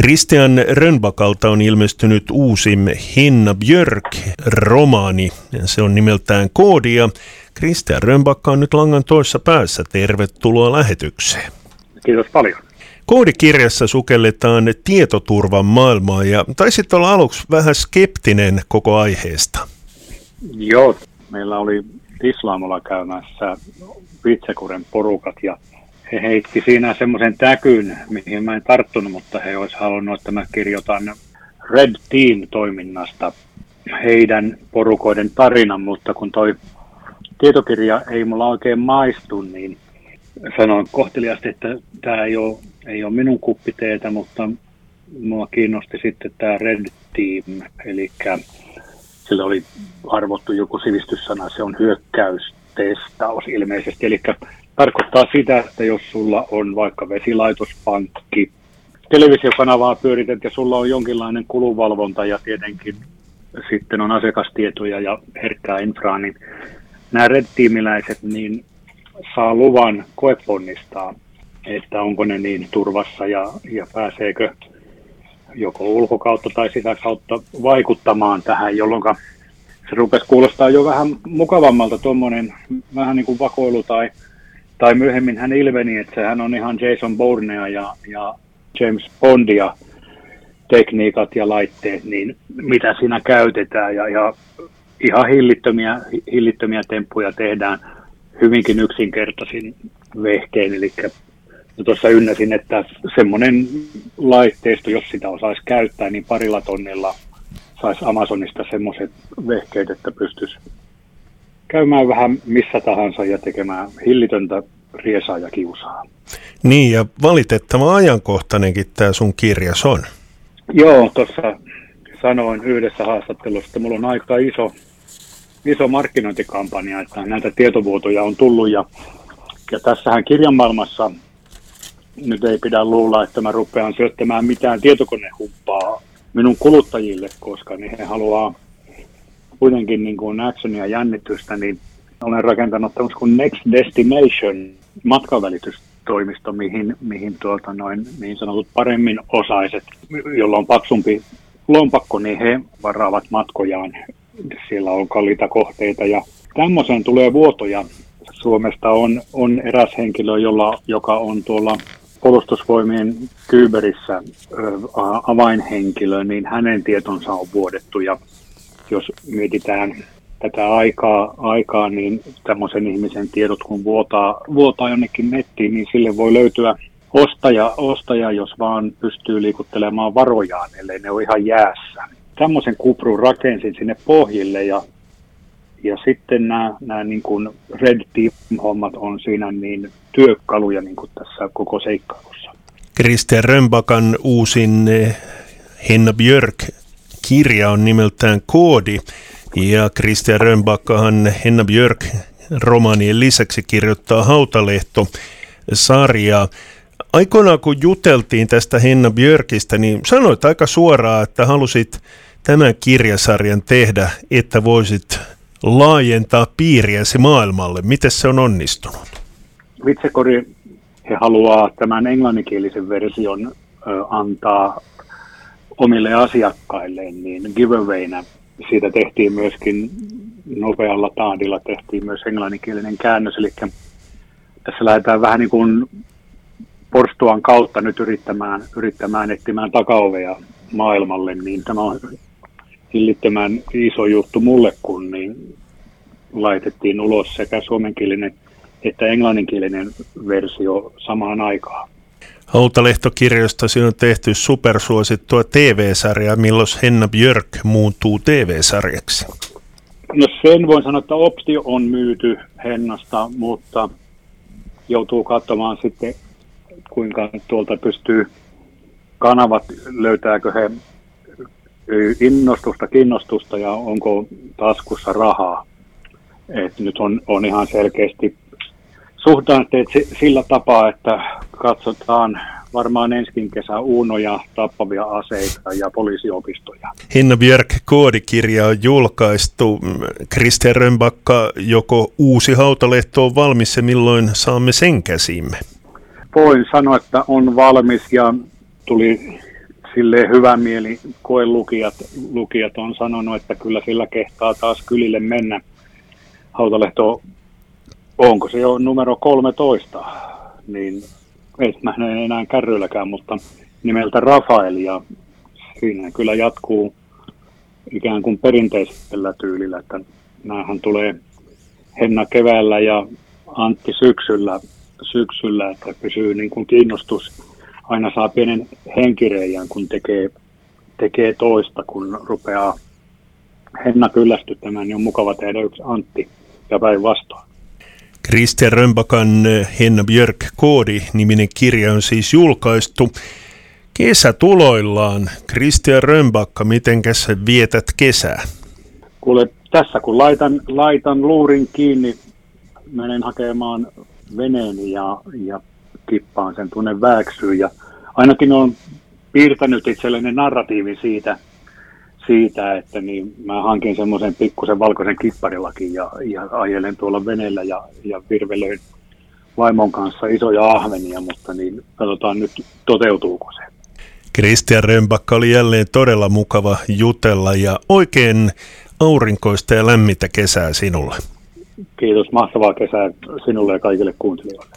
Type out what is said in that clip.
Christian Rönnbackalta on ilmestynyt uusi Henna Björk-romaani. Se on nimeltään Koodi ja Christian Rönnbacka on nyt langan toisessa päässä. Tervetuloa lähetykseen. Kiitos paljon. Koodikirjassa sukelletaan tietoturvan maailmaa ja taisit olla aluksi vähän skeptinen koko aiheesta. Joo, meillä oli Islamolla käymässä Vitsekuren porukat ja he heitti siinä semmoisen täkyn, mihin mä en tarttunut, mutta he olisi halunnut, että mä kirjoitan Red Team-toiminnasta heidän porukoiden tarinan, mutta kun toi tietokirja ei mulla oikein maistu, niin sanoin kohteliaasti, että tämä ei ole minun kuppiteetä, mutta mua kiinnosti sitten tämä Red Team, eli sillä oli arvottu joku sivistyssana, se on hyökkäystestaus ilmeisesti, eli tarkoittaa sitä, että jos sulla on vaikka vesilaitospankki, televisiokanavaa pyörität ja sulla on jonkinlainen kulunvalvonta ja tietenkin sitten on asiakastietoja ja herkkää infraa, niin nämä Red Teamiläiset niin saa luvan koeponnistaa, että onko ne niin turvassa ja pääseekö joko ulkokautta tai sitä kautta vaikuttamaan tähän, jolloin se rupesi kuulostaa jo vähän mukavammalta tuommoinen vähän niin kuin vakoilu tai myöhemmin hän ilmeni, että hän on ihan Jason Bournea ja James Bondia tekniikat ja laitteet, niin mitä siinä käytetään ja ihan hillittömiä temppuja tehdään hyvinkin yksinkertaisin vehkein, eli tuossa ynnäsin, että semmoinen laitteisto, jos sitä osaisi käyttää, niin 2 tonnilla saisi Amazonista semmoiset vehkeet, että pystyisi käymään vähän missä tahansa ja tekemään hillitöntä riesaa ja kiusaa. Niin, ja valitettava ajankohtainenkin tämä sun kirjas on. Joo, tuossa sanoin yhdessä haastattelussa, että mulla on aika iso markkinointikampanja, että näitä tietovuotoja on tullut ja tässähän kirjan maailmassa nyt ei pidä luulla, että mä rupean syöttämään mitään tietokonehumppaa minun kuluttajille, koska he haluaa kuitenkin niin kuin actionia ja jännitystä, niin olen rakentanut tämmöisen kuin Next Destination matkavälitystoimisto, mihin niin sanotut paremmin osaiset, jolla on paksumpi lompakko, niin he varaavat matkojaan. Siellä on kalliita kohteita ja tämmöiseen tulee vuotoja. Suomesta on eräs henkilö, joka on tuolla puolustusvoimien Kyberissä avainhenkilö, niin hänen tietonsa on vuodettu. Ja jos mietitään tätä aikaa, niin tämmöisen ihmisen tiedot, kun vuotaa jonnekin nettiin, niin sille voi löytyä ostaja, jos vaan pystyy liikuttelemaan varojaan, ellei ne ole ihan jäässä. Tämmöisen kuprun rakensin sinne pohjille ja sitten nämä niin kuin Red Team-hommat on siinä niin työkaluja niin kuin tässä koko seikkailussa. Christian Rönnbackan uusin Henna Björk-kirja on nimeltään Koodi. Ja Christian Rönnbackahan Henna Björk-romaanien lisäksi kirjoittaa Hautalehto-sarjaa. Aikoinaan kun juteltiin tästä Henna Björkistä, niin sanoit aika suoraan, että halusit tämän kirjasarjan tehdä, että voisit laajentaa piiriäsi maailmalle. Miten se on onnistunut? Vitsekori, he haluaa tämän englanninkielisen version antaa omille asiakkailleen, niin giveawayna. Siitä tehtiin myöskin nopealla tahdilla tehtiin myös englanninkielinen käännös, eli tässä lähdetään vähän niin kuin porstuan kautta nyt yrittämään etsimään takaovea maailmalle, niin tämä on hillittömän iso juttu mulle, kun niin laitettiin ulos sekä suomenkielinen että englanninkielinen versio samaan aikaan. Hautalehtokirjastasi on tehty supersuosittua TV-sarjaa. Milloin Henna Björk muuttuu TV-sarjaksi? No sen voin sanoa, että optio on myyty Hennasta, mutta joutuu katsomaan sitten, kuinka tuolta pystyy kanavat, löytääkö he kiinnostusta ja onko taskussa rahaa. Et nyt on ihan selkeästi suhdanteet sillä tapaa, että katsotaan varmaan ensi kesä uunoja, tappavia aseita ja poliisiopistoja. Henna Björk koodikirja on julkaistu. Christian Rönnbacka, joko uusi Hautalehto on valmis ja milloin saamme sen käsimme? Voin sanoa, että on valmis ja tuli silleen hyvä mieli koelukijat on sanonut, että kyllä sillä kehtaa taas kylille mennä. Hautalehto, onko se jo numero 13, niin ei mä en enää kärryilläkään, mutta nimeltä Rafael, ja siinä kyllä jatkuu ikään kuin perinteisellä tyylillä, että näähän tulee Henna keväällä ja Antti syksyllä, että pysyy niin kuin kiinnostus, aina saa pienen henkireijän, kun tekee toista, kun rupeaa Henna kyllästyttämään, niin on mukava tehdä yksi Antti ja päinvastoin. Christian Rönnbackan Henna Björk Koodi-niminen kirja on siis julkaistu. Kesä tuloillaan. Christian Rönnbacka, mitenkäs vietät kesää? Kuule, tässä kun laitan luurin kiinni, menen hakemaan veneen ja kippaan sen tuonne Vääksyyn. Ja ainakin olen piirtänyt itselleni narratiivin siitä, että niin mä hankin semmoisen pikkusen valkoisen kipparilakin ja ajelen tuolla veneellä ja virvelöin vaimon kanssa isoja ahvenia, mutta niin katsotaan nyt toteutuuko se. Christian Rönnbacka oli jälleen todella mukava jutella ja oikein aurinkoista ja lämmintä kesää sinulle. Kiitos, mahtavaa kesää sinulle ja kaikille kuuntelijoille.